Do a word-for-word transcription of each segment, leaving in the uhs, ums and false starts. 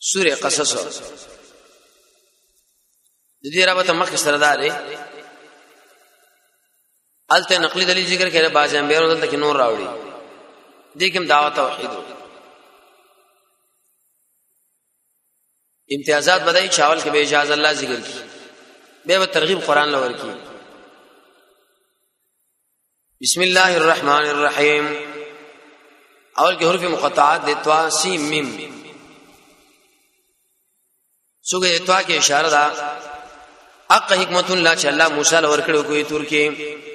سوره قصص د دې رابطه مخ سره ده الته نقلی دلیل ذکر کړي باز انبیانو دلته کې نور راوړي دې کوم دعوت توحید امتیازات بدای چاول کې به اجازه الله ذکر کی به ترغیب قران لور کی بسم الله الرحمن الرحیم اول کې حروف مقطعات د طا سین میم سوګه طا کې اشاره ده حق حکمت الله چې الله موسی لور کړو کوی تور کې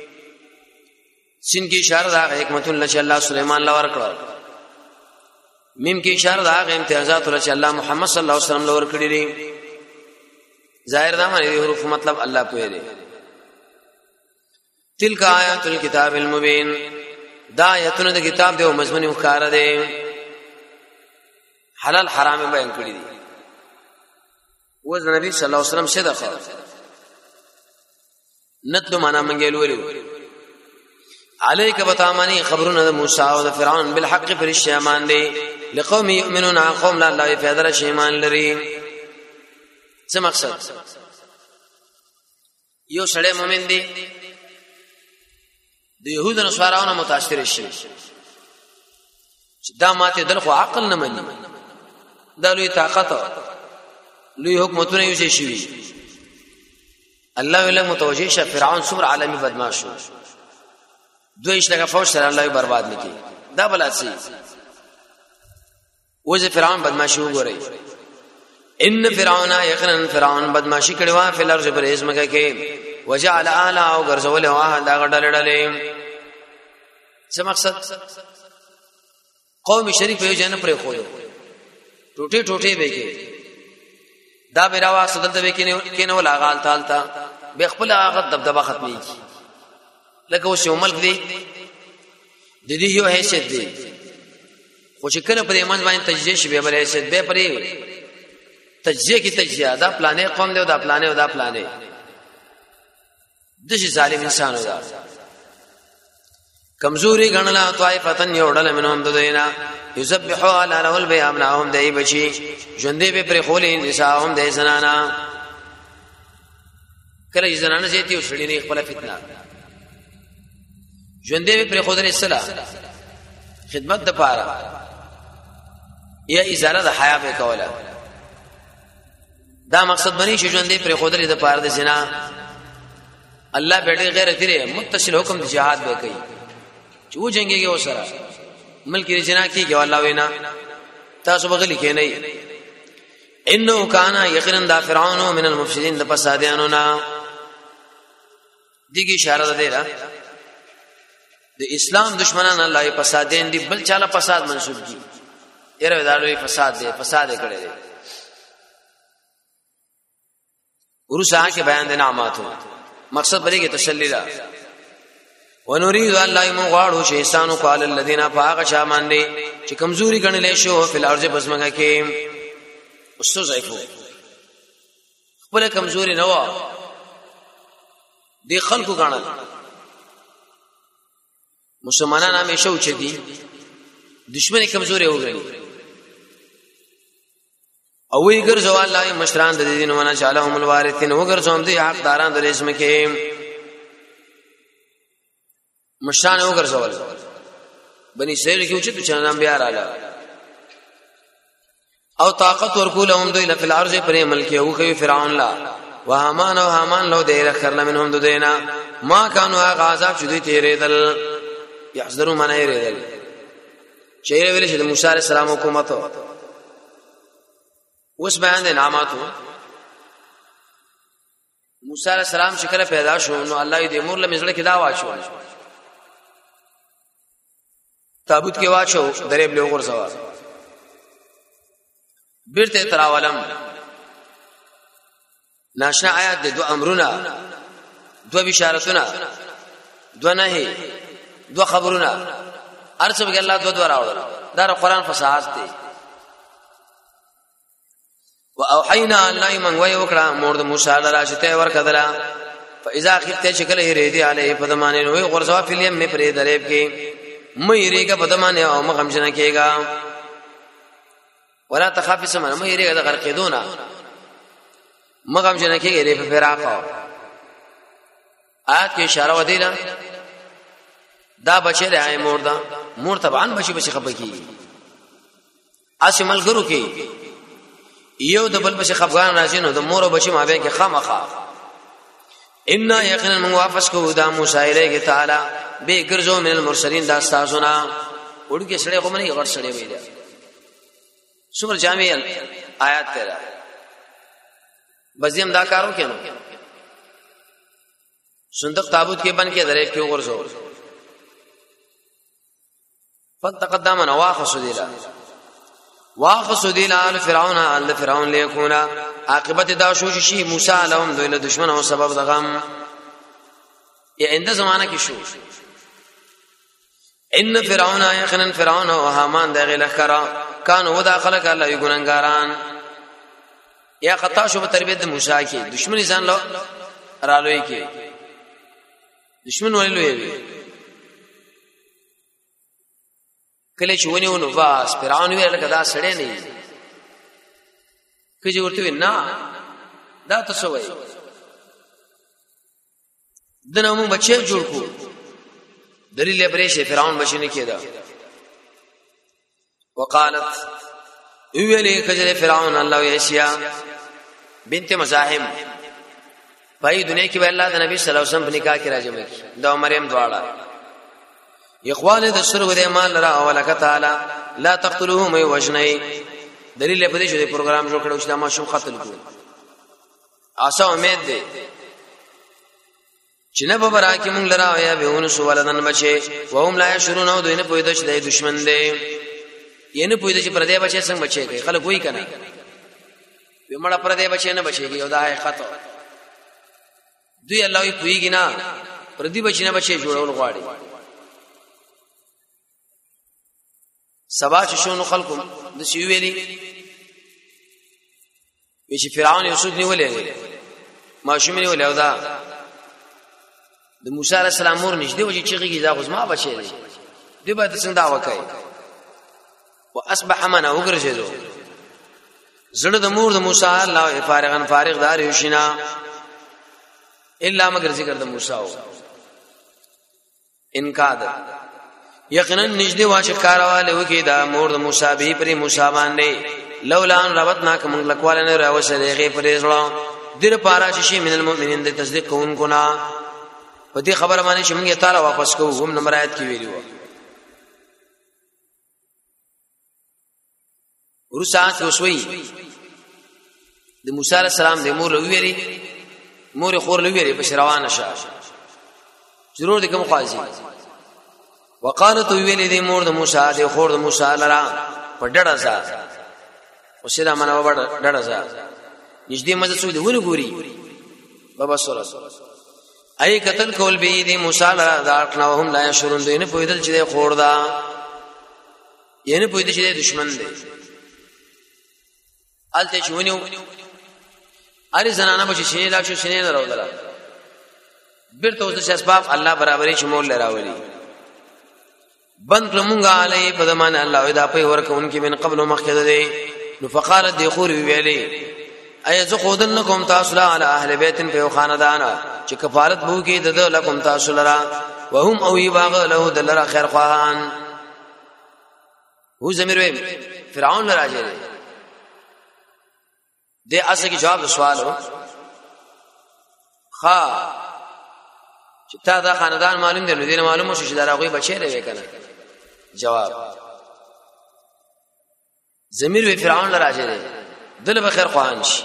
سین کې اشاره ده حکمت الله چې الله سليمان لور کړو میم کې اشاره ده هغه امتیازات الله چې الله محمد صلی الله علیه وسلم لور کړی دي ظاهر دا معنی حروف مطلب الله پوهه دي تلک آیات الكتاب المبین دا آیاتونه د کتاب دی او مضمون ښکار دي حلال حرام بیان کړی دي و نبی صلی الله علیه وسلم صدقه نتلو معنا منګل ویلو علیک بتامانی خبرونه د موسی او د فرعون بالحق پر الشیمان دي لقوم یؤمنون قوم لا الله فیدر شیمان لري څه مقصد یو سړی مؤمن دی د يهود او نصاراونو متاثر شي دا ماته دل خو عقل نه مني دا لوی طاقت لوی حکومتونه یو شي شي الله ویله متوجه شه فرعون څومره عالمي بدمعاش شو دویش لکه فوج سره الله برباد نکي دا بل اسی وځ فرعون بدمعاشي وګورئ ان فرعون یقینا فرعون بدمعاشي کړي وا په لارځ پر اسمګه کې وجعل اعلی او غرزول واه دا غډل ډلې څه مقصد قوم شریف یو جن پر خو ټوټي ټوټي به کې دا بیراوا صدلته به کې کې نو لاغال تالتا به خپل هغه دبدبه ختمي لکه وسو ملک دی د دې یو حیثیت دی خو چې کله په ایمان باندې تجزیه شي به بل حیثیت به پرې تجزیه کی تجزیه دا پلانې قوم دی او دا پلانې او دا پلانې دشي ظالم انسان ودا کمزوري غنلا طائفتن یوډل منهم ددینا یذبحوا علی له البیامناهم دای بچی ژوندې به پر خولې نساهم دای زنانا کله زنانا زیتی او شړې نه خپل فتنه ژوندې به پر خودره السلام خدمت د پاره یا ازاله د حیا به کوله دا مقصد بنی چې ژوندې پر خودره د پاره د زنا الله بیٹے غیرت لري متصل حکم د جهاد به کوي چې و جنگيږي وسره ملک رجنا کیږي والله وینا تاسو بغلی کې نه انه کان یقینا دا فرعون من المفسدين د فسادانو نا دغه اشاره ده را د اسلام دشمنان الله یې فسادین دي بل چاله فساد منسوب دي یره دالوی فساد دي فساد کړي دي ورسا کې بیان د نعمتو مقصد بری کې تسلی را ونريد الله يم غواړو چې انسانو قال الذين فاق شامان دي چې کمزوري ګڼلې شو په الارض بسمګه کې اوسو ضعیفو خپل کمزوري نه و دي خلکو ګڼل مسلمانان همیشه او چې دي دشمنی کمزوري وګڼي او وی ګرځو الله مشران د دین ونه چالهم الوارثین وګرځوم دي حقداران د اسم کې مشران وګرځول بني اسرائیل کې اوچت چانام بیا رااله او طاقت ورکولهم دوی په الارض پر ملک او کوي فرعون لا وهامان او هامان لو دې رخرنا منهم ددینا ما كانوا غاظاب شدي تیرېدل يحذروا من يريدل چې ویل چې موسی عليه السلام حکومت اوس بیان د نعمتو موسی علیہ السلام چې کله پیدا شو نو الله دې مور له مزړه کې دا واچو تابوت کې واچو درې بل وګرځوا بیرته تراولم ناشنا آیات دو امرونه دو بشارتونه دو نهي دو خبرونه ارڅ به الله دو دو راوړل دا قرآن فصاحت دی واوحینا الی من ویوکړه مور د موسی علیه السلام ورکدلا فاذا خفت شکل هریدی علیه پدمانه نو غرزوا فلیم می پرې دریب کې مې ریګه پدمانه او مغمجن کېګا ولا تخافي سمنه مې ریګه د غرقیدونه مغم جن کې ری په فراق آیات کې اشاره ودیلا دا بچی له مور دا مور طبعا بچی بچی خپکی اسمل ګرو کې یو د بل بچی خفغان راځي نو د مور او بچی مابین کې خامخا ان یقینا من واپس کو دا موسی علیه تعالی به ګرځو من المرسلین دا استاسونا وړي سړی کوم نه غړ سړی ویل سمر جامع آیات تیرا بزیم دا کارو کینو صندوق تابوت کې بن کې درې کې ورزو فتقدم نواخ سديلا واخ سديلا ال فرعون ال فرعون ليكون عاقبت دا شو شي موسی لهم دوی دشمن او سبب دغم یا اند زمانہ کې شو ان فرعون يخن فرعون او حامان دغه لخرا کان هو داخله کله یو ګننګاران یا خطا شو په تربیت موسی کې دشمن ځان له رالوي کې دشمن ولې کله چې ونیونو واس فرعون ویل کدا سړې نه کجه ورته نه دا تاسو وایي دنه مو بچي جوړ کو دلیل پرېشه فرعون بشنه کېدا وقالت ویلې کجه فرعون الله یشیا بنت مزاحم پای دنیا کې الله د نبی صلی الله علیه وسلم په نکاح کې راځي دا مریم دواړه اخوان د سر ودې مال را اولک تعالی لا تقتلوهم وجنی دلیل په دې چې پروګرام جوړ کړو چې ما شو قتل کو آسا امید دې چې نه به برا کې مونږ لرا یا بهونه سو ولدان بچي وهم لا يشرون او دوی نه پوي د چې دشمن دې ینه پوي د چې پر دې بچي څنګه بچي کوي خلک وایي کنه به مړه پر دې بچي نه بچيږي او دا حقیقت دوی الله یې پويږي نه پر دې بچي نه بچي جوړول غواړي سبا چې شونو خلکو د سی ویلي چې فرعون یوسف نیولې ما شومې نیولې او دا د موسی علی السلام مور نشته و چې چېږي دا غوښما بچي دی دوی به څنګه دا وکړي واصبح من وګرځېدو زړه د مور د موسی الله فارغن فارغ دار یوشنا الا مگر ذکر د موسی او انکاد یقینا نجدي واشکارواله وکي دا مور د موسی به پر موسی باندې لولا ان ربطنا کوم لکواله نه راوسه دیغه پرې زړه در پارا شي من المؤمنین د تصدیق کوونکو نا په دې خبره باندې چې موږ تعالی واپس کوو هم نمبر آیت کې ویلو ورسات وسوي د موسی علی السلام د مور لویری مور خور لویری په روانه شه ضرور دې کوم قاضي وقالت ویلې دې مور د موسی د خور د موسی لرا په ډډه ځه وسیله منو په ډډه ځه نږدې مزه څو دې ونه ګوري بابا سره ای قتل کول به دې موسی لرا دا هم لا شرون دې نه پویدل چې خور دا ینه پویدل چې دشمن دی الته چونیو اری زنانه بچی شینې لا شو شینې نه راولله بیرته اوس د اسباب الله برابرې شمول لراولي بند لمونگا علی پدمان الله اذا پي ورکون کې من قبل مخکده دي نو فقالت دی خور ویلې اي ذ خودنکم تاسلا علی اهل بیت په خاندان چې کفارت بو کې د لکم تاسلرا وهم او یباغ له دلرا خیر خواهان هو زمیر وی فرعون راځي دې اسه کې جواب سوالو خا چې تا دا خاندان معلوم دی نو دې معلومه شو چې دا راغوي بچی دی کنه جواب زمیر وی فرعون لراځي دی دل به خیر خوان شي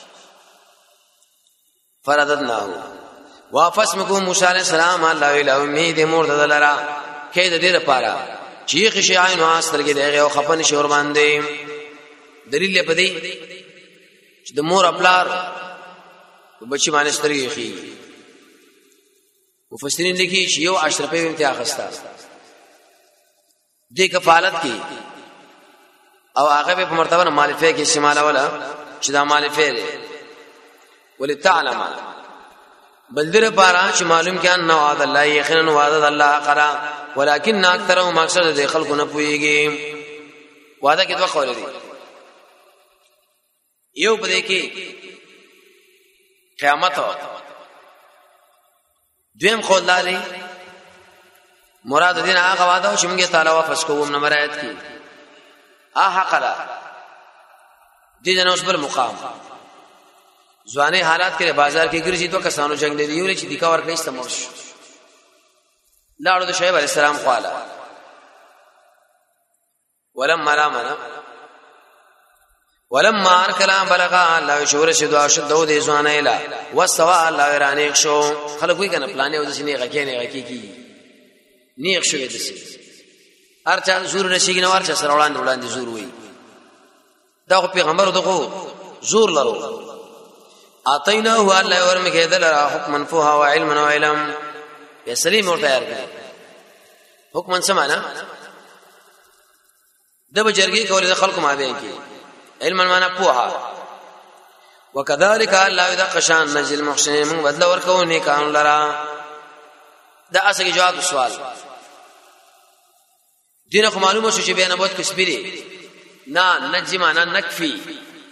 فرددناه واپس مکو موسی علیہ السلام الله اله امید مور دلرا کې د دې لپاره چې خشي عین واستر کې دغه او خپن شور باندې دلیل په دې چې د مور خپلار بچی باندې سترګې خي مفسرین لیکي چې یو اشرفه امتیاز اخستا دې کفالت کې او هغه په مرتبه مالفه کې استعمال ولا چې دا مالفه لري ولتعلم بلدر پارا چې معلوم کان نو وعد الله یقینا وعد الله قرا ولكن اکثرهم مقصد دې خلکو نه پويږي وعده کې دوه قول دي یو پدې کې قیامت دویم خو لاري مراد دین هغه وعده چې موږ تعالی واپس کوم نمبر آیت کې اه قلا دي جن اوس بل مقام ځواني حالات کې بازار کې ګرځي دوه کسانو جنگ دی یو چې دیکا ورکړي استمرش لاړو د شعیب علی السلام قالا ولما رامنا ولما ارکلا بلغا الله شور شدوا شدو دې ځوانه اله واستوا الله رانیک شو خلک وی کنه پلانې و دې نه غکې نه غکې کی نیک شوی دسی ارچا زور رشیګ نه ورچا سره وړاندې وړاندې زور وی دا پیغمبر دغه زور لرو اعطینا هو الله ورمکه دلرا حکما فوها وعلما وعلم یسلیم ورته یار حکما سمانا د بجرګي کولې خلکو ما به کی علما معنا فوها وكذلك الله اذا قشان نجل المحسنين من بدل ورکو نیکان لرا دا اسګه جواب سوال دینه خو معلومه شو چې بیان بوت کسبری نه نجمانا نکفي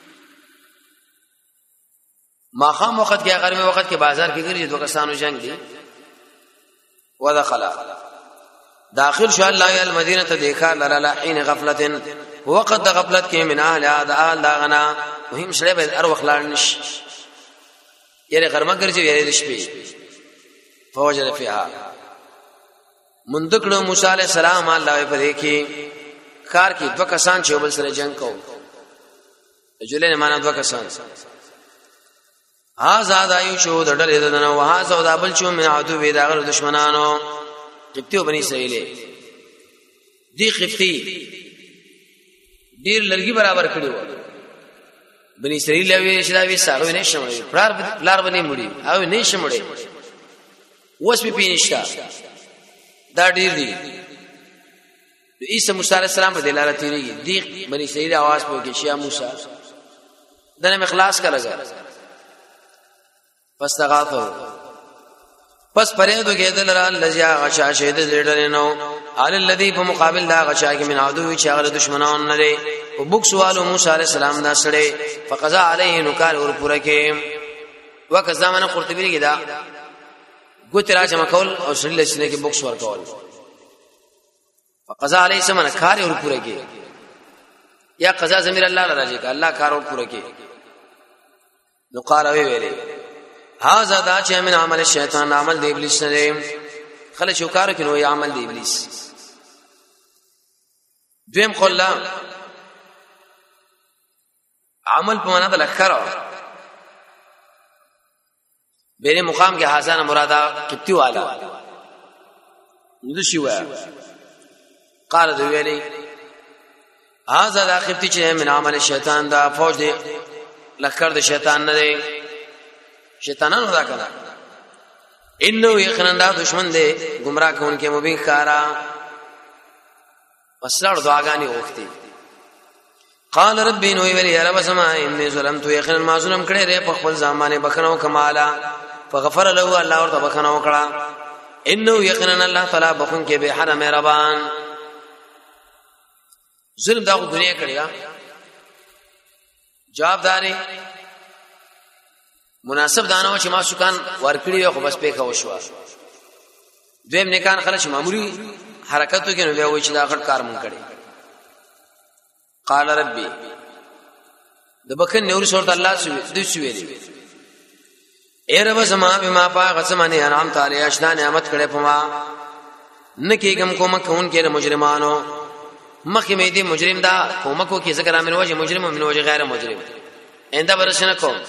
ما خام وخت کې غرمه وخت کې بازار کې ګرځي دوه کسانو جنگ دي ودخل داخل شو الله المدینه ته دیکھا لرا حين غفلت وقت غفلت کې من اهل اهل داغنا مهم شړې به ار وخلانش یره غرمه ګرځي یره شپې فوجد فيها مندکړو موسی عليه السلام الله په دې کې کار کې دوه کسان چې بل سره جنگ کو جلې نه معنا دوه کسان ها زاد ایو شو د ډلې دنه وها زو د بل چو من عدو وی داغه دشمنانو قبطیو بني اسرائیل دی قبطی ډیر لرګي برابر کړو بني اسرائیل وی شداوی ساغو نه شمړي پلار پلار باندې مړي او نه شمړي وس په پینشتا دا ډیر دی عیسی موسی علیہ السلام په دلاله تیریږي دی بني اسرائیل आवाज په کې شیا موسی دنه اخلاص کا لگا فاستغاثوا پس پریدو کې دلر الذي غشا شهید لیډر نو علی الذي په مقابل دا غشا کې من عدو چې هغه دشمنان نه دي او بوک سوالو موسی علیہ السلام دا سړی فقضا علیه نو کار ور پوره کې وکذا من قرطبی کې دا ګوت راځه مکول او سړی لسنه کې بوک سوال کول فقضا علیه سمن کار ور پوره کې یا قضا زمیر الله راځي کا الله کار ور پوره کې نو قال وی ویلي هاذا دا چې من عمل الشیطان عمل دی ابلیس نه خلک شو کار کوي نو عمل دی ابلیس دویم قولا عمل په معنا د لخر بیره مقام کې حسن مرادا کپتی والا نو شي وا قال دی ویلي هاذا دا کپتی چې من عمل الشیطان دا فوج دی لخر د شیطان نه دی شیطانانو دا کړه انه یقینا دا دشمن دی گمراه کون کې مبین خارا وسلړ دعاګانی وختي قال ربي نو ویلی یا رب سما انی ظلمت یقینا ما ظلم کړی ری په خپل ځمانه بخنو کمالا فغفر له الله ورته بخنو کړه انه یقینا الله تعالی بخون کې به حرم ربان ظلم دا دنیا کړیا جوابداري مناسب دانو چې ما شکان ورکړي خو بس په خو شو دویم نکان خلک معمولی حرکتو کې نو بیا وای چې دا غټ کار مونږ کړي قال ربي د بکن نور صورت الله سو د شو ویلي اے رب سما بما پاغ سمانه انعام تعالی اشنا نعمت کړي پما نکیګم کوم کون کې مجرمانو مخې مې دي مجرم دا کومکو کې ذکر امن وجه مجرم او من وجه غیر مجرم انده برشنه کوم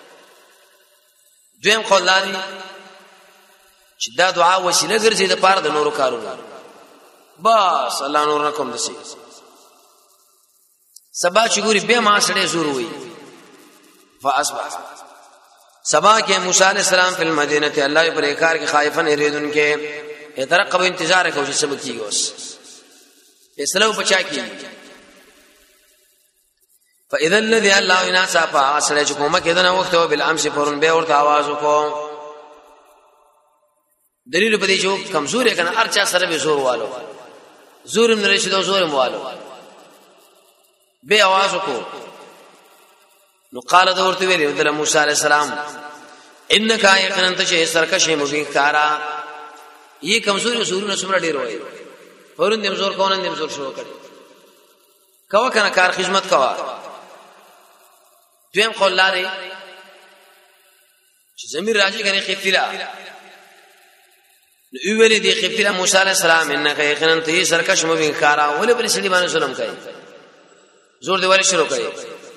دویم قولانی چې دا دعا وسیله ګرځي د پاره د نورو کارونو بس الله نور نکوم دسي سبا چې ګوري به ما سړې زور وي فاصبح سبا کې موسی عليه السلام په مدینه ته الله پر کار کې خائفن یریدون کې اترقب انتظار کوي چې سبا کیږي اوس اسلام بچا کی فاذا الذي الله يناسا فاسره چې کومه کې دنه وخت او بالامس پرون به ورته आवाज وکړو دلیل په دې چې کمزوري کنه ارچا سره به زور والو زور نه رشي دو زور موالو به आवाज وکړو نو قال دورته ویل د موسی علی السلام انک یقینا ته چې سرکشه مبین کارا یہ کمزوري زورونه سمره ډیر وای پرون دیم زور کون دیم زور شروع کړي کوا کنه کار خدمت کوا دویم قول لري چې زمير راځي کنه خفتلا نو ویل دي خفتلا موسی عليه السلام انک یقینا ته سرکش مبین کارا ولې پر سړي باندې ظلم کوي زور دی ولې شروع کړي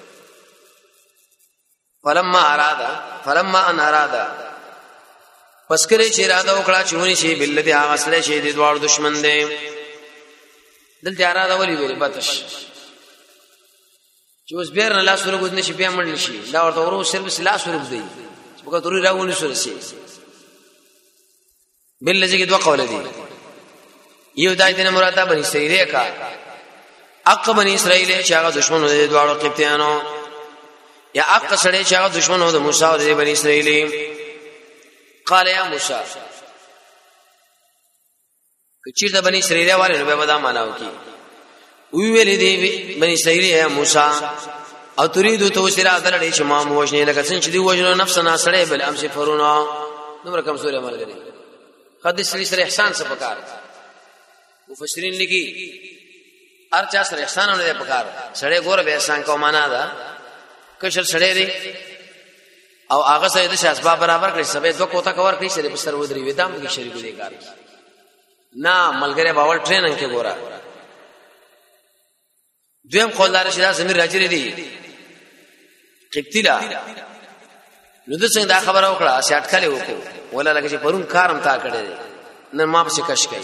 فلما ارادا فلما ان ارادا پس کړي چې اراده وکړه چې ونی شي بل دې هغه سره شي د دوار دشمن دی دلته اراده ولې ویل پاتش چې اوس بیر نه لاس ورغوځ نشي بیا مړ نشي دا ورته ورو صرف لاس ورغوځ دی په کتوري راغونی سره شي بل لږه دوه قول دي یو دای دنه مراده بني اسرائیل کا اق بني اسرائیل چې هغه دشمن دی دوار قبطیانو یا اق سره چې هغه دشمن و د موسی او د بني اسرائیل قال یا موسی کچیر د بني اسرائیل والے نو به دا معناو کی وی ویل دی بني اسرائیل یا موسی او تريد تو سرا درړې چې ما موجنه لکه څنګه چې دی وجنه نفس نه سړې بل امس فرونا نمبر کم سورې عمل کړي حدیث سره احسان څه پکار مفسرین لګي ارچا سره احسان نه پکار سړې ګور به احسان کو معنا دا کشل سړې دی او هغه سره د اسباب برابر کړی سبې دوه کوتا کور کړی سره په سر ودري ودام کې شریک دی کار نه ملګری باور ټریننګ کې ګورا دویم قول دار شدا زمير راځري دي قبطیلا نو د څنګه دا خبره وکړه چې اٹکلې وکړو ولا لکه چې پرون کارم تا کړی نن ما په کش کوي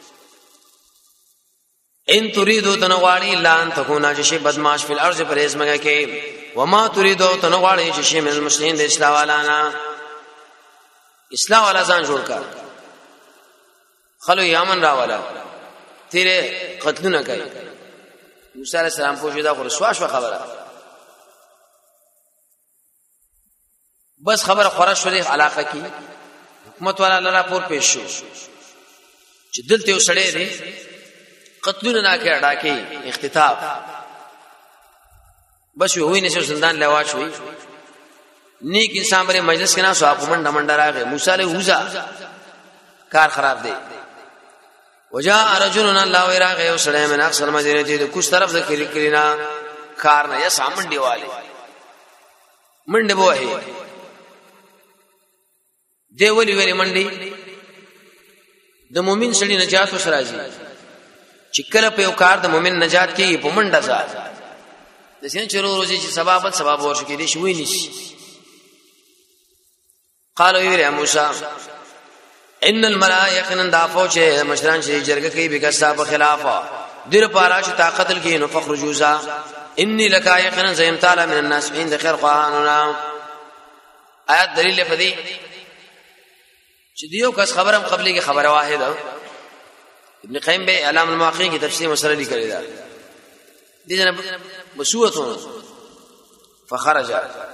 ان تريدو تنواړي لان تكونا چې بدمعاش په الارض پر اسمګه کې وما تريدو تنواړي چې من المسلمين د اسلام والانا اسلام والا ځان جوړ کړ خلو یمن راواله تیرې قتلونه کوي موسی علیہ السلام پوښیدا خو رسواش خبره بس خبره خورش ولې علاقه کی حکومت والا لرا پور پیش شو چې دلته وسړې دي قتلونه نه کې اډا کې اختطاف بس وې نه زندان لوا شوې نیک انسان بری مجلس کې نه سو اپ منډه منډه راغی موسی علیہ وزا کار خراب دی وجاء رجلنا الله وراغه وسړی من اکثر مدینه ته د کوم طرف د کلینا کار نه یا سامن دیواله منډه بوه دی ولی ولی منډي د مؤمن سړي نجات وسره راځي چې کله په یو کار د مؤمن نجات کیږي په منډه ځات د سین چلو روزي چې سبب سبب ورشي کې دي شوي نشي قالوا يا موسی ان الملائکه دافو چې مشران چې جرګه کوي به کسا په خلافه دیر پارا چې طاقت لکې نو فخر جوزا انی لکایقنا زیم تعالی من الناس عند خیر قانونا آیات دلیل پدې چې دیو کس خبرم قبلې کې خبره واحده ابن قیم به اعلام المواقع کی تفسیر مسله لیکلی دا دي جناب مسوته فخرج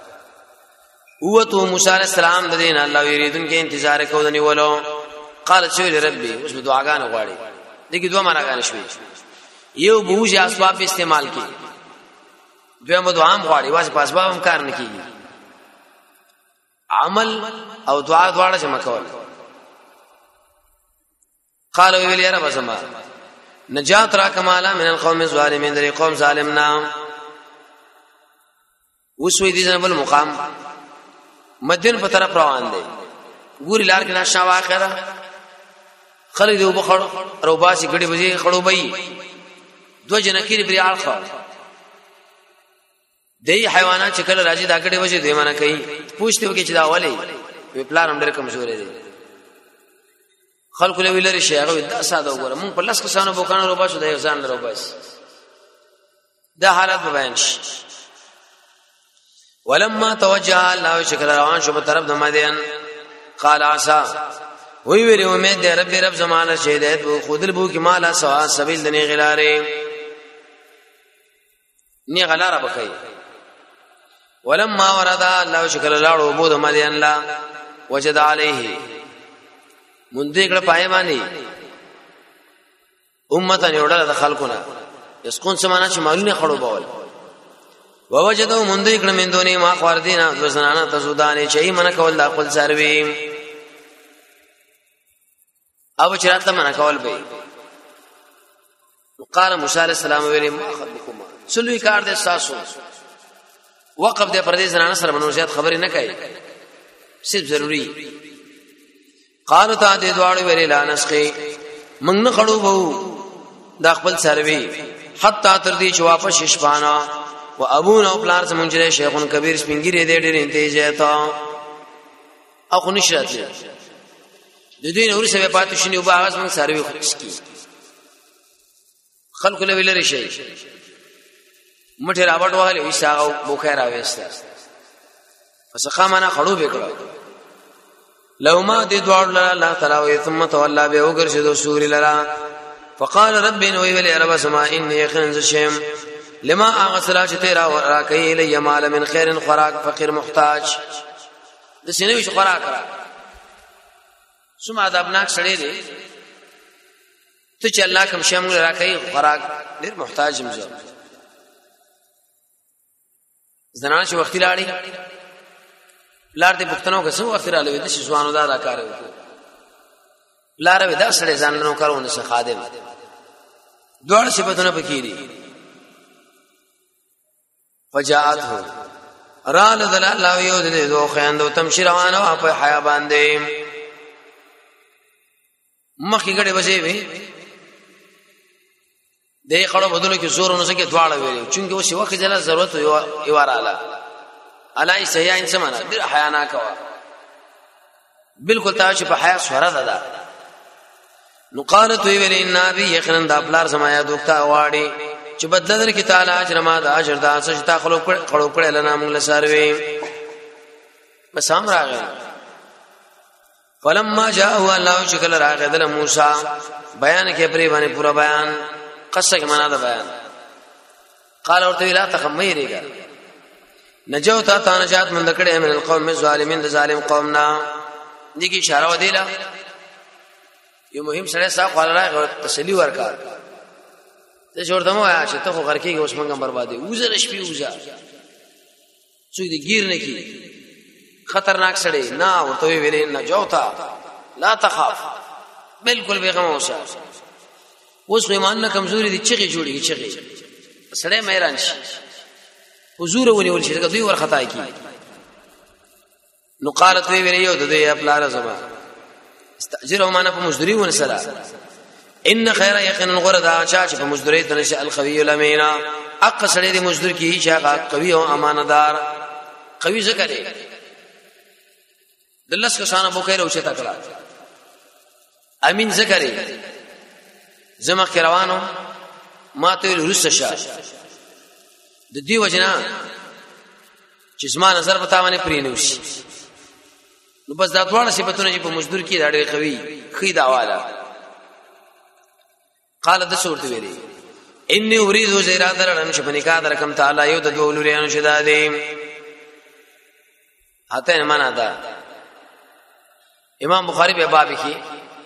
اوتو موسی علیہ السلام د دین الله یریدن کې انتظار کو دني ولو قال شوی ربي اوس په دعاګانو غواړي دغه دوه معناګانې شوي یو بوج اسباب استعمال کی دوه دعام غواړي واسه په اسباب هم کار نه کیږي عمل او دعا دواړه جمع کول قال ویل یا رب زما نجات را کمالا من القوم الظالمین در قوم ظالمنا وسوی دي جنبل مقام مدین په طرف روان دي ګوري لار کې نشه واخره خلک دی وبخړ روباسي غړي بجي خړو بي دو جنکیر بری الخ دی حیوانات چې کله راځي دا غړي بجي دوی معنا کوي پوښتنه وکړي چې دا ولي وی پلان هم ډېر کمزوري دي خلکو له ویلري شي هغه دا ساده وګوره مونږ په لاس کې سانو بوکانو روباسو د ځان روباس دا حالت بیان شي ولما توجه الله شکر روان شو په طرف د مدین قال عسى وی ویری امید دی رب رب زمانه شهادت بو خودل بو کی مالا سوا سبیل دنی غلاره نی غلاره بکای ولما ورد الله شکر لاړو بو د مدین لا وجد علیه مندې کړه پای باندې امته نیوړل د خلقونه اسكون سمانه چې مالونه خړو بول ووجدوا من ذکر من دوني ما خواردینا وزنانا تزودانی چي من کول دا خپل سروي ابو چرات من کول به قال موسی عليه السلام ویلی ما خبركما سلوي کار دې ساسو وقف دې پر دې زنانه سره منو زیات خبرې نه کوي صرف ضروري قالوا تا دې دواړو ویلی لا نسقي من نه خړو وو دا خپل سروي حتا تر دې چې واپس شپانا و ابونا او پلار سمونجره شیخون کبیر سپینګری دې ډېر انتیجه تا او خو نشرت د دې نور څه پاتې شنی او باغ من سروي خسکی خلق له ویل رشي مټه راوټ وهله وي ساغو بوخه راويسته فسخامنا خړو وکړه لو ما دې دوړ الله تعالی ثم تولى به وګرځدو سور لرا فقال رب وي ولي رب سما اني خنز شم لما اغسلا چې تیرا راکې الی مال من خیر خوراک فقیر محتاج د سینې وش خوراک را سم عذابناک سړی دی ته چې الله کوم شی موږ راکې خوراک ډیر محتاج مزه زنان چې وخت لاړی لار دې پښتنو کې څو وخت را لوي د شوانو دا را کار وکړي لار وې دا سړی ځان نو کارونه څه خادم دوړ صفاتونه پکې فجاءته رال ذل الله یو دې دوه خیاندو تمشي روانه په حیا باندې مخې غړې بچي وي دې خړو بدلو کې زور ونه سکے دواړه ویلې چونګې وشي وخت جلا ضرورت یو وراله علای سیا انسان دې حیا نه کوا بالکل تاسو په حیا سره ده نو قالت ویلې ان بي يخرن د خپل سمایا دوکتا واړي چې بدل در کې تعالی اجر ما د اجر دا چې تا خلو کړو کړه لنا موږ لساروي بس هم راغی فلما جاءه الله شکل راغی د موسی بیان کې پرې باندې پورا بیان قصه کې معنا دا بیان قال ورته لا تخمیریګا نجوت تا نجات من دکړې من القوم الظالمین د ظالم قومنا دي کې اشاره ودیلا یو مهم سره صاحب راغی تسلی ورکړ ته جوړ دمو آیا چې ته خو غر کېږي اوس منګم بربادي وزر شپې وزا څوک دې گیر نه کی خطرناک سړی نه ورته ویلې نه جوتا لا تخاف بالکل بیغم اوسه اوس ایمان نه کمزوري دي چغي جوړي چغي سړی مېران شي حضور ونیول شي دوی ور خطا کی نو قالت وی ویلې یو د دې خپل رزما استاجره معنا په مزدوري ون سره ان خیر یقینا غردا چا چې په مزدوري تنشه القوی الامینا اق سړی د مزدور کی شاګه قوی او امانتدار قوی ذکر دلس کسانه بو کړه او چې تا کړه امین ذکر زما روانو ما ته ورسره شه د دې وجنا چې زما نظر پتا باندې پرینوشي نو بس دا ټول صفاتونه چې په مزدور کې راډې قوی خې داواله قال د صورت ویلي اني اريد زيراده رن شپنیکا درکم تعالی یو د دولریانو شدادي اته نه معنا ده امام بخاری په باب کې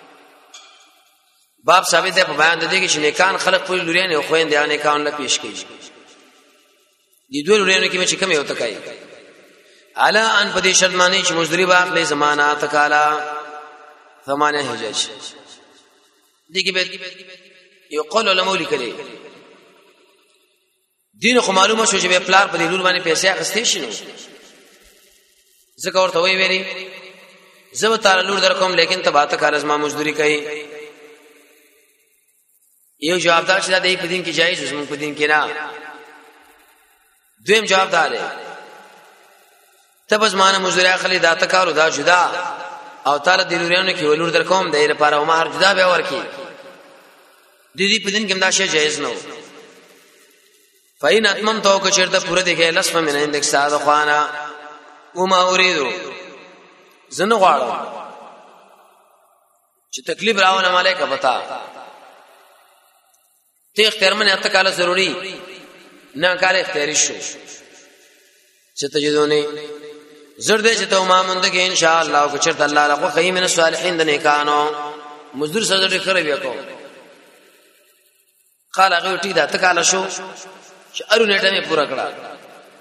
باب ثابت ده په بیان ده کې چې نیکان خلق په لوريان او خويند یې نیکان له پیش کیږي دي دوه لوريانو کې چې کوم یو تکای الا ان پدې شرمانی چې مزدوری باغ له زمانہ تکالا زمانه حجج دي کې یو قول علماء لیکلي دین خو معلومه شو چې په پلار په لور باندې پیسې اخستې شنو ځکه ورته وی ویلي زه تعالی لور در کوم لیکن تبا ته کار ازما مزدوری کوي یو جواب دا چې دا د په دین کې جایز زمون په دین کې نه دویم جواب دا دی تب ازمانه مزدوری اخلي دا تکارو دا جدا او تعالی د لوريانو کې ولور در کوم دایره لپاره او مہر جدا به ورکی د دې په دین کې دا شی جایز نه و فاین اتمم تو کو چرته پوره دیګه لسم من اندک ساده خوانا وما اريدو زنه غواړم چې تکلیف راونه مالک پتا ته اختیار منه اته کاله ضروری نه کار اختیاري شو چې تجدونی زرد چې ته ما مونږ کې ان شاء الله او چرته الله له خو من الصالحین د نیکانو مزدور سره کړی بیا کو قال غوټی دا ته کاله شو چې ارونه ټمه پورا کړه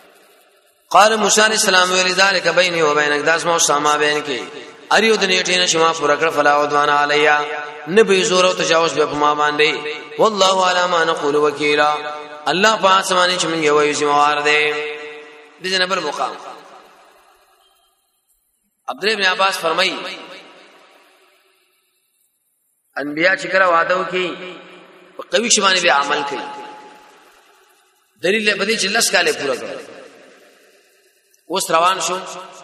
قال موسی علیہ السلام ولذلك بيني وبينك داس مو سما بین کې اریو د نیټینه شما پورا کړ فلا ودوان علیا نبی زور او تجاوز به ما باندې والله على ما نقول وکیلا الله پاک سمانی چې موږ وایو ذمہوار دی د جنبل مقام عبد الله بن عباس فرمایي انبیاء چې کړه وعده وکي په قوي شمانه به عمل کوي دلیل به دې چې لس کاله پورا کړ اوس روان شو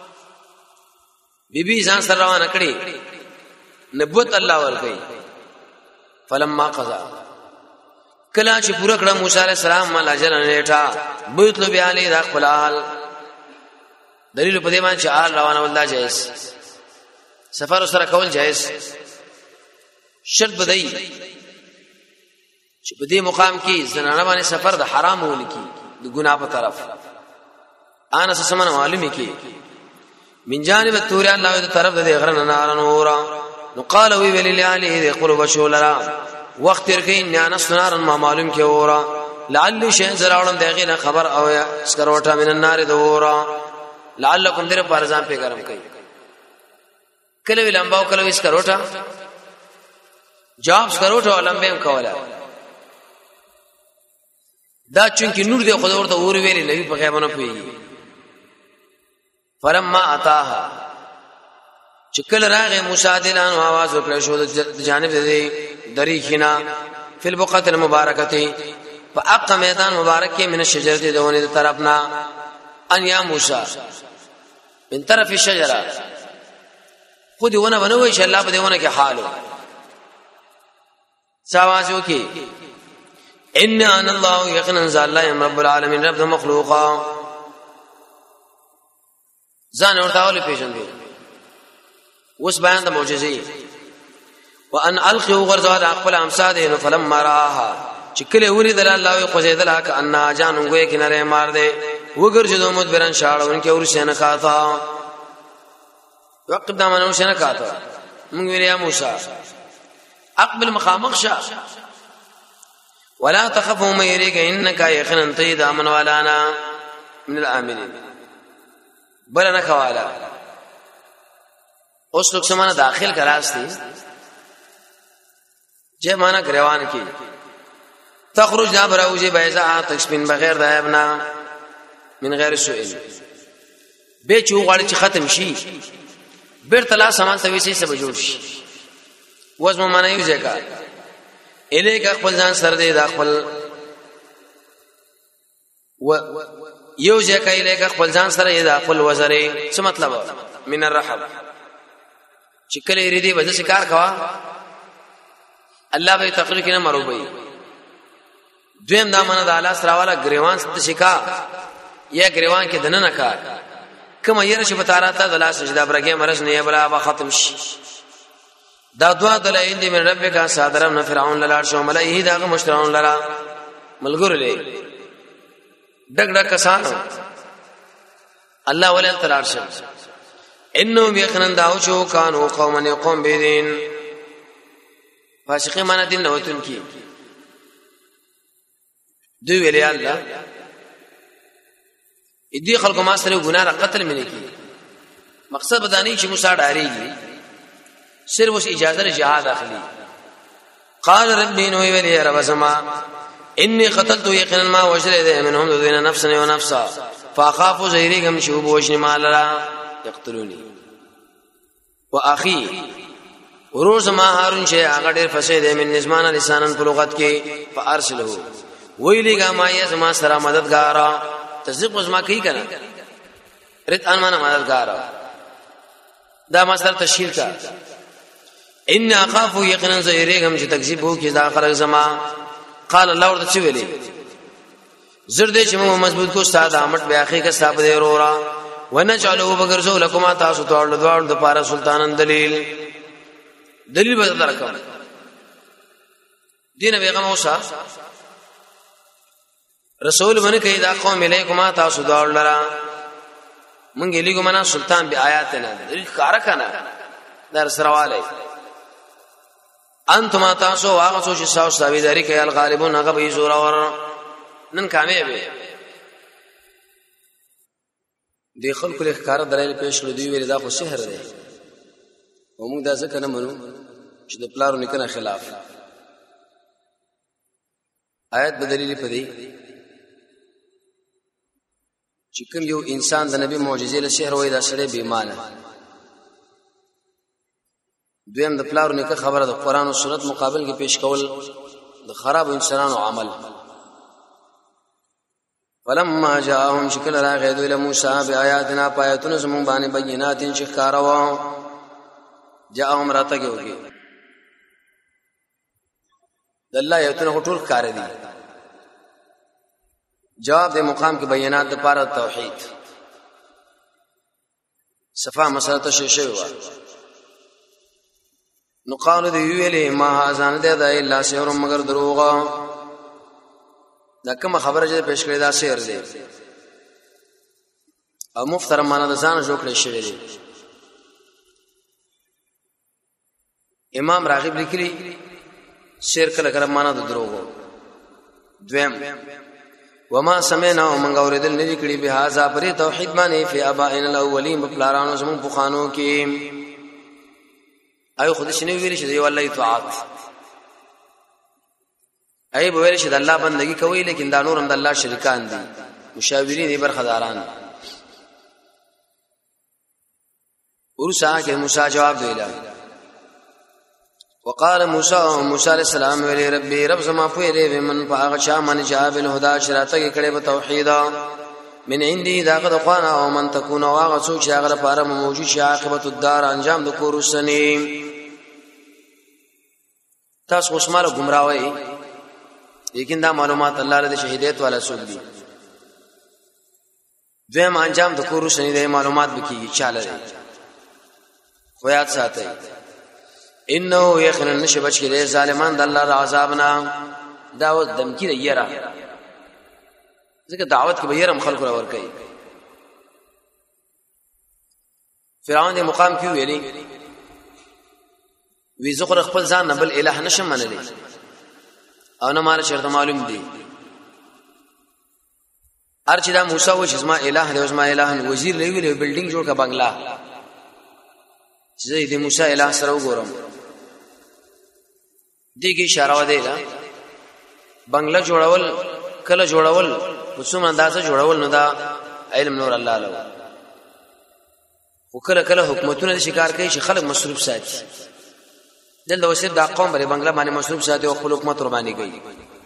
بیبي ځان سره روان کړي نبوت الله ور کوي فلما قضا کلا چې پورا کړه موسی عليه السلام مال اجل نیټه بوتلو بیا علی دا خپل دلیل په دې باندې چې آل روان ولدا جایز سفر سره کول جایز شرط بدای چې په دې مقام کې زنانه باندې سفر د حرام ولکی د ګناه په طرف انا سمنه معلومه کې من جانب التور الله د طرف د غرن نار نورا نو قال وی ویل علی ذ قلوب شولرا وقت رکین نه نس نار ما معلوم کې اورا لعل شيء زراولم دغه خبر او اسکروټه من النار دورا لعلکم در پر ځان په ګرم کوي کله ویلمباو کله اسکروټه جواب اسکروټه ولمبم کوله دا چونکی نور دی خدای ورته اور ویلي نبی په غیبانه پوي فلما اتاها چکل راغه موسی دلان आवाज وکړ شو د جانب د دریخنا فی البقعه المبارکه فاق میدان مبارک کې من الشجره دونه د طرفنا ان یا موسی من طرف الشجره خودی ونه ونه وی الله په دیونه کې حالو سوازو کې ان ان الله یقینا ذا الله رب العالمین رب مخلوقا ځان ورته ولې پیژندې اوس بیان د معجزې وان القوا غرزوا خپل امساده فلما راها چې کله ورید الله قزیدل ک ان جان غوې کناره مار دے وګرځدو مدبرن شاړون کې ورشنه کاته وقت دا منو شنه کاته موږ ویل موسی اقبل مخامخ شا ولا تخفوا ما يريك انك يقينا تيد امن ولانا من الامنين بلنا خوالا اوس لوک سمانه داخل کراستی جه معنا گریوان کی تخرج لا براوجه بيزا تشبين بغیر دایبنا من غیر سئل به چو غړي چې ختم شي بیرته لا سامان ته ویسي سبا جوړ شي وزم معنا یو ځکه الیک خپل ځان سره دی د خپل و یو ځکه الیک خپل ځان سره دی د خپل وزره څه مطلب من الرحب چې کله یې دې وځه شکار کوا الله به تقریر کنه مروبي دویم دا معنا د الله سره والا گریوان ست شکا یا گریوان کې دنه نکا کما یې رشي بتاره ته د الله سجدا برګه مرز نه بلا با ختم شي دا دعا دلایل دی من ربک صادرم فرعون للار شو ملایه داغه مشترون لرا ملګر لې ډګ ډګ کسانو الله ولن تلار شو انه بيخنن داو شو کانو قوم يقوم بدين فاسقي معنا دین نوتون کی دوی ویلی الله ادي خلق ما سره ګناه قتل منه کی مقصد بدانی چې موسی ډاریږي صرف اس اجازه جهاد اخلي قال ربي نو ویلی رب سما اني قتلت يقينا ما وجد منهم ذين نفسا ونفسا فاخاف زيرهم شوب وجن ما لا يقتلوني واخي وروز ما هارون شي هغه ډېر فساد من نظمانه لسانن په لغت کې فارسله ویلیګه ما یې زما سره مددګار تصدیق زما کوي کنه رت ان معنا مددګار دا ما سره تشهیر کا ان اخاف يقينا زيرهم چې تکذیب وکي دا خلق زما قال الله ورته چې ویلي زرد چې مو مضبوط کو استاد احمد بیا اخی کا صاحب دی اورا ونجعلوا بغرزو لكم تاسو ته ول دوړ د پاره سلطانن دلیل دلیل به درکم دین بیغم اوسا رسول من کوي دا قوم الیکما تاسو دوړ لرا مونږ الیګو منا سلطان بی آیات نه دلیل کار کنه در سرواله انتم تاسو هغه څو چې تاسو تابعداري کوي الغالبون هغه به زور اور نن کامیاب دی خلکو له ښکار دلایل پیښ کړو دی ویل دا خو سحر دی او موږ دا ځکه نه منو چې د پلارو نکنه خلاف آیت بدلیل پدې چې کوم یو انسان د نبی معجزې له سحر وای دا سره بې ایمانه دویم د پلارو نکه خبره د قران او سنت مقابل کې پیش کول د خراب انسانانو عمل فلما جاءهم شکل راغی دوی له موسی بیااتنا پایتون زمون باندې بینات شکاروا جاءهم راتګوږي د الله یتونه ټول کار دي جواب د مقام کې بیانات د پاره توحید صفه مسله تشریح و نو قالو دی ویلې ما هاذان ده د الا سحر مگر دروغ دا کوم خبره چې پیش کړی دا سحر دی او مفتر معنا د ځان جوړ کړی شوی دی امام راغب لیکلی سحر کله کله معنا د دروغ دویم وما سمعنا ومن اوریدل ندی کړي به هاذا پر توحید باندې فی ابائنا الاولین بپلارانو زمون بخانو کې ایو خود شنو ویل شي دی والله اطاعت ای به ویل شي د الله بندگی کوي لیکن دا نور هم د الله شریکان دي مشاورین دي برخداران ورسا کې موسی جواب دیلا وقال موسی موسی علیہ السلام ویلی ربی رب زما فیری من فاغ شا من جاب الهدى شراته کړي په توحید من عندي داغه قانا او من تكون واغ سوچ هغه لپاره موجود شي عاقبت الدار انجام د کور سنی تاسو اوسماله گمراهی لیکن دا معلومات الله له شهیدیت والا سوق دي دویم انجام د کور سنی د معلومات بکیږي چاله خو یاد ساتئ انه یخن نشبچ کې ظالمان د الله عذابنا دعوت دمکی یرا ځکه دعوت کې به يرم خلکو راور کوي فرعون د مقام کې ویلي وی زخر خپل ځان نه بل الہ نشم منلی او نه مال شرط معلوم دی ارچ دا موسی و چې اسما الہ دی اسما الہ وزیر لوي له بلډینګ جوړ کا بنگلا چې دې موسی الہ سره وګورم دغه اشاره و دی لا بنگلا جوړول کله جوړول وسوم اندازه جوړول نو دا علم نور الله له وکړه کله حکومتونه شکار کوي چې خلک مصروف ساتي دلته وسید دا قوم بری بنگلا باندې مصروف ساتي او خپل حکومت قرباني کوي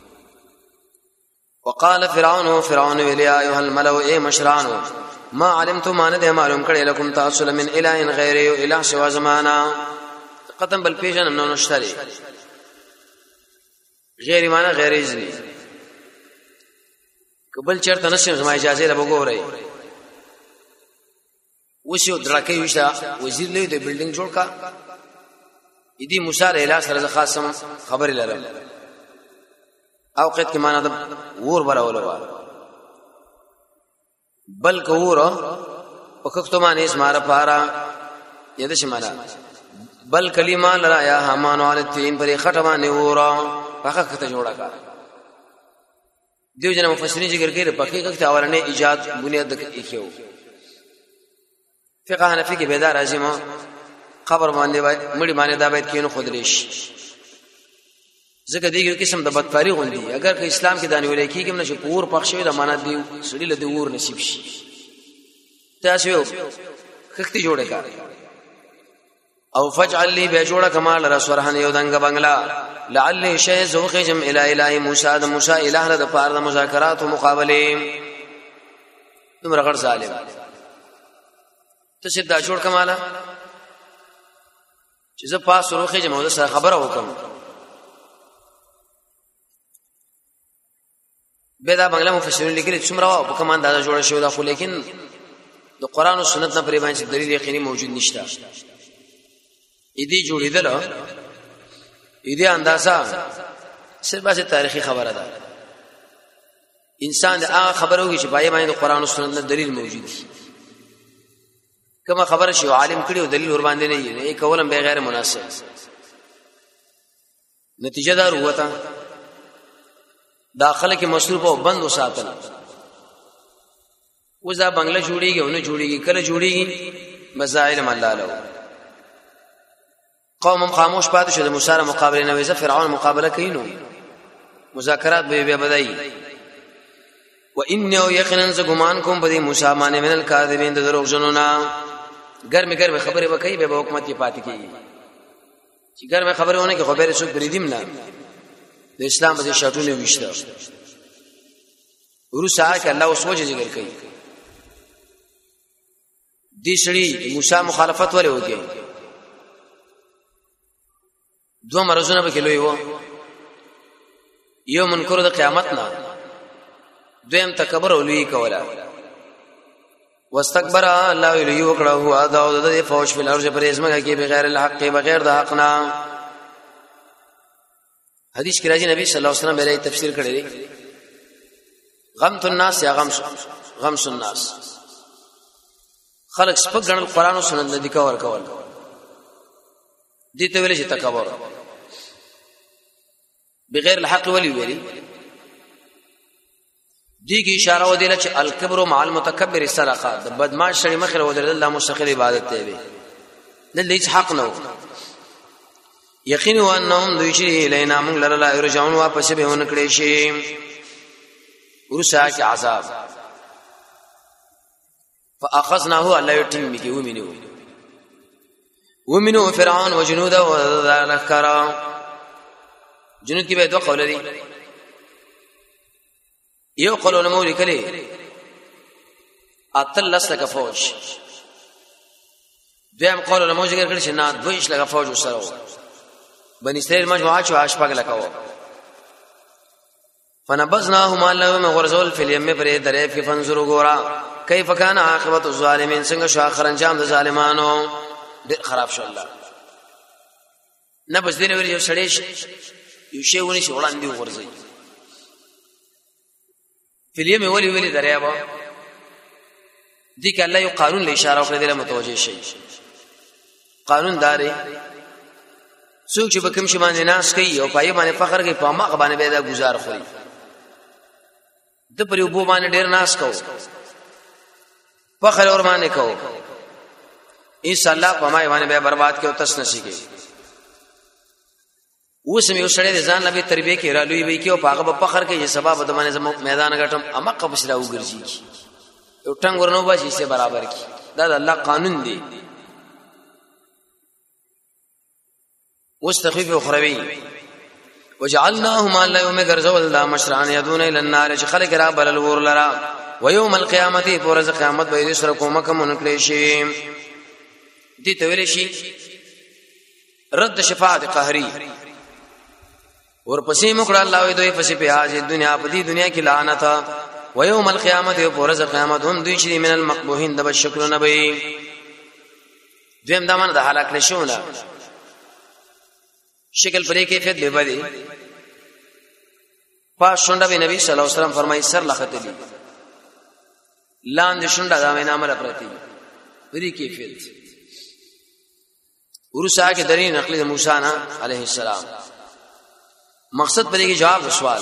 وقال فرعون فرعون ویلیا ایها الملأ ای مشرانو ما علمتم ما نه معلوم کړي لكم تاسو من اله غیر اله سوا زمانہ قدم بل پیژن نو نشتري غیر معنا غیر اذن قبل چرته نشم زما اجازه له وګورئ وشو درکې وشا وزیر له دې بلډینګ جوړ کا اېدی موسی علیہ السلام سره خاصم خبر لرم او قید کې معنا د ور براولوا بل کوور او کښتو باندې اسمار پارا یده شمالا بل کلمه لرا یا حمان علی التین پر خټه باندې ورا پخه کته جوړا کا دیو جن مفسرین ذکر کړي په حقیقت اولنې ایجاد بنیاد کېو فقہ حنفی کې بیدار راځي خبر باندې مړي باندې دا باید کینو خود ریش ځکه دیګر قسم د بدکاری غوندي اگر که اسلام کې دانی ولې کېږم نشه پور پخښوي د معنا دی سړي له دی ور نصیب شي تاسو کښتي جوړه کا او فجعل لي بجوړه کمال رسورهن یو دنګ بنگلا لعل شيء زوخجم الى اله موسی د موسی الہ د پاره د مذاکرات او مقابله تمره غړ ظالم ته سیدا جوړ کماله چې زه پاس روخه جمع سره خبره وکم به دا بنگلا مفسرین لیکلي څومره په کوم اندازه جوړه شوی دا خو لیکن د قران او سنت نه پرې باندې دلیل یقیني موجود نشته اېدی جوړیدل اېدی اندازه صرف بس تاریخي خبره ده انسان هغه خبره وږي چې پای باندې د قران او سنت نه دلیل موجود دي کما خبره شو عالم کړي او دلیل ور باندې نه یې کولم به غیر مناسب نتیجه دار وته داخله کې مصروف او بند وساتل وزا بنگله جوړیږي او نه جوړیږي کله جوړیږي مسائل الله له قوم خاموش پاتې شو د موسی سره مقابله نه ویزه فرعون مقابله کینو مذاکرات به بیا بدای و انه یقینا زګمان کوم په دې موسی باندې من الکاذبین د دروغ جنونا ګرمه ګرمه خبره وکي به حکومت یې پاتې کیږي چې ګرمه خبرونه کې خبره څوک بریدیم نه د اسلام په شاټونه وشته ورسره کې الله وسوجه ذکر کوي دې سړي موسی مخالفت ولې وکړي دوه مرزونه به کلوې و یو منکر د قیامت نه دویم تکبر او لوی کولا واستكبر الله الیه وکړه هو دا د فوج په لارځ پر اسمه کې بغیر الحق بغیر د حق نه حدیث کې راځي نبی صلی الله علیه وسلم به تفسیر کړی دی غمت الناس یا غمس غمس الناس خلق سپک غنل قران او سنت د کور کول دي ته ویل چې تکبر بغیر الحق ولی ویلی دي کی اشاره و دی چې الکبر مع المتکبر سرقه د بدمعش شری مخره و در الله مستقل عبادت دی دل هیڅ حق نه یقین و انهم دوی لینا من لرلا يرجعون واپس به ون کړي شي ورسا کی عذاب فاخذناه الله يتم کی ومنو ومنو فرعون وجنوده وذلكرا جنود کی به دوه قول دي یو قول نو لیکلي اتل لس لک فوج دیم قول نو ذکر کړی چې نه دویش لک فوج وسره بني اسرائيل مجموعه شو اشپاګ لکاو فنبذناه ما لهم غرزول في اليم پر درې په فنزرو ګورا كيف كان عاقبه الظالمين څنګه شو اخر انجام د ظالمانو ډېر خراب شو الله نه بس دین ویل یو سړی یو شی ونی شي وړاندې ورځي فلیه ویلی ویلی دریابا دي ک الله یو قانون له اشاره وکړه دله متوجه شي قانون داري څوک چې بکم شي باندې ناس کوي او پای باندې فخر کوي په ما باندې به دا گزار خوري د پر یو بو باندې ډیر ناس کو فخر اور باندې کو ان شاء الله په ما باندې به برباد کې او تس نشي کوي اوس مې وسړې د ځان لبي تربیه کې را لوي وي کې او پاغه په فخر کې سبب د باندې میدان غټم امقه بشرا وګرځي یو ټنګ ورنو باشي سه برابر کی دا د الله قانون دی مستخفف اخروی وجعلناهم على يوم غرزول دا مشران يدون الى النار خلق را بل الور لرا ويوم القيامه فرز قیامت به سره کومه کوم نکلی شي دي تویل شي رد شفاعت قهري اور پسې مکړه الله وي دوی پسې په حاجت دنیا په دې دنیا کې لعنت و يوم القيامه فرز قیامت هم دوی شي من المقبوحين د شکر نبي دیم دمن د هلاک نشونه شکل پرې کیفیت به بدی پاس شونډه به نبی صلی الله علیه وسلم فرمایي سر لختلی لاندې شونډه دا وینا مر پرتی پرې کیفیت ورسا کې درې نقل موسی علیه السلام مقصد پرې کې جواب سوال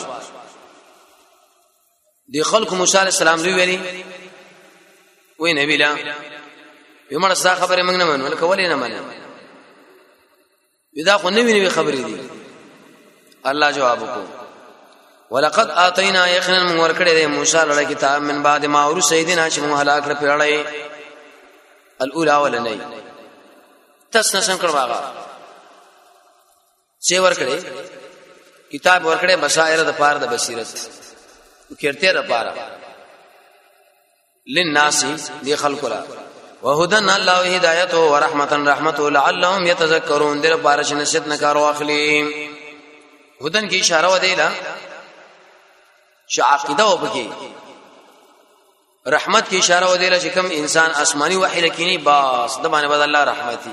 دی خلق موسی علیه السلام لوي ویلي وې نبی لا یمړه سا خبره موږ نه منو ولکه ولې نه منو اذا خو نوی نوی خبرې دي الله جواب وکړو ولقد اتینا یقینا من ورکړې د موسی علیه کتاب من بعد ما اور سیدنا چې موږ هلاک کړ پیړې الاولى ولنی تاسو نشم کړو هغه چې ورکړې کتاب ورکړې بصائر د پاره د بصیرت کېرته د پاره للناس دی خلق لا وهدن الله هدايته ورحمتا رحمته لعلهم يتذكرون دل بارش نشد نکار واخلي هدن کی اشاره و دیلا چې عقیده وبکی رحمت کی اشاره و دیلا چې کوم انسان آسمانی وحی لکینی باس د باندې بد الله رحمتي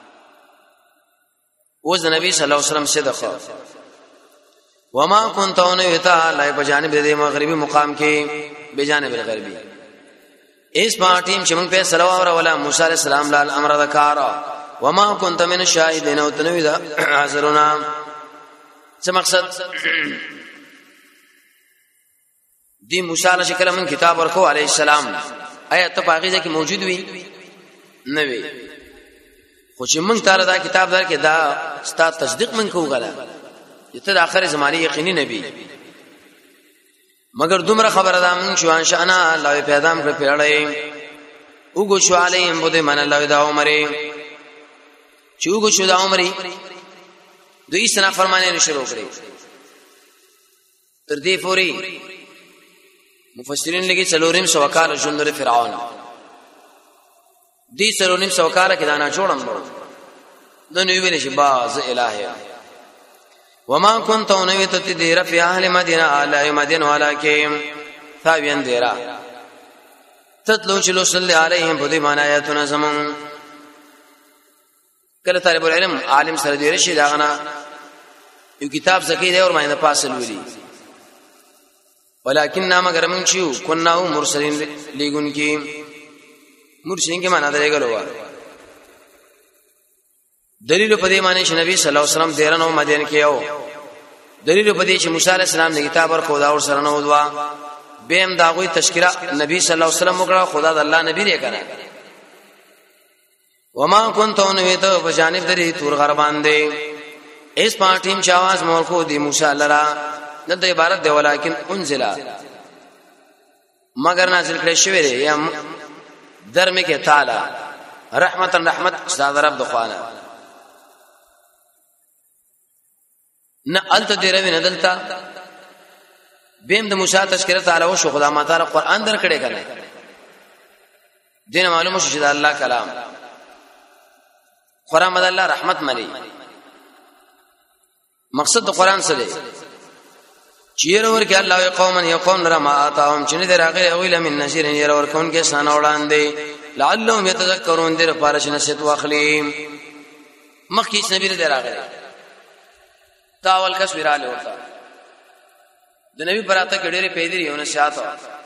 وز نبی صلی الله علیه وسلم صدقه وما كنت انتا لا بجانب د مغربي مقام کې بجانب الغربي اس پاتیم چې موږ په سلام او ولا موسی علیہ السلام لا الامر ذکر وما كنت من الشاهدين او تنوي ذا حاضرنا څه مقصد دی موسی علیہ السلام کتاب ورکو علیہ السلام آیا ته پاغیزه کې موجود وي نه وي خو چې موږ تعالی دا کتاب در کې دا ستا تصدیق من کو غلا ته د اخر زمانه یقیني نبی مگر دومره خبره ده مون شو ان شاءنا الله پیدا مکر پیړړې وګو شو علیم بده من الله دا عمره چې وګو شو دا عمره دوی سنا فرمانه نشرو کړی تر دې پوری مفسرین لګي څلورم سوکال ژوند فرعون دې څلورم سوکال کې دانا جوړم د نو ویل شي باز الہی وما كنت نويت تدير في اهل مدينه على مدينه ولكن ثابين ديرا تتلو چلو صلی علیهم بدی معنا آیاتنا زمون کله طالب العلم عالم سره دی رشي داغنا یو کتاب زکی دی اور مینه پاسل ویلی ولكن نام گرمن چیو كنا مرسلین لیگون کی مرسلین کی معنا دی غلوا دلیل په دې معنی چې نبی صلی الله علیه وسلم دیرنو مدینه کې یو دلیل په دې چې موسی علیه السلام د کتاب ور خدا اور سره نو دوا بهم دا غوي تشکیره نبی صلی الله علیه وسلم وکړه خدا د الله نبی لري کنه وما كنت نويت په جانب درې تور غر باندې اس پاټیم چې आवाज مور کو دی موسی الله نه د عبارت دی ولیکن انزل مگر نازل کړی شوی دی یا درمه کې تعالی رحمتن رحمت استاد رب د خوانه نه الته دیره وینه دلته بهم د موسی تذکرہ تعالی او شو خدای ما تعالی قران در کړي کنه دین معلومه شو چې الله کلام قران مد الله رحمت ملي مقصد د قران څه دی چیر ور کې الله قوم یقوم را ما اتاهم چې نه دراغه او له من نذیر ير ور کون کې سن وړاندې لعلهم يتذكرون در پارش نشت واخلیم مخکې نبی دراغه تاول کس ویراله وتا د نبی براته کې ډېرې پیدري یو نشاته